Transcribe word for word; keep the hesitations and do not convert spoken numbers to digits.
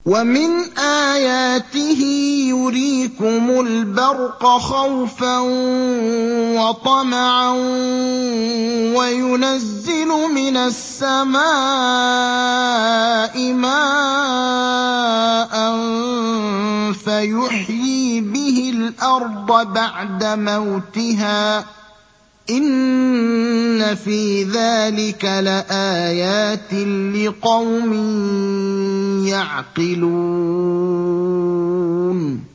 وَمِنْ آيَاتِهِ يُرِيكُمُ الْبَرْقَ خَوْفًا وَطَمَعًا وَيُنَزِّلُ مِنَ السَّمَاءِ مَاءً فَيُحْيِي بِهِ الْأَرْضَ بَعْدَ مَوْتِهَا ۚ إِنَّ فِي ذَٰلِكَ لَآيَاتٍ لِّقَوْمٍ يَعْقِلُونَ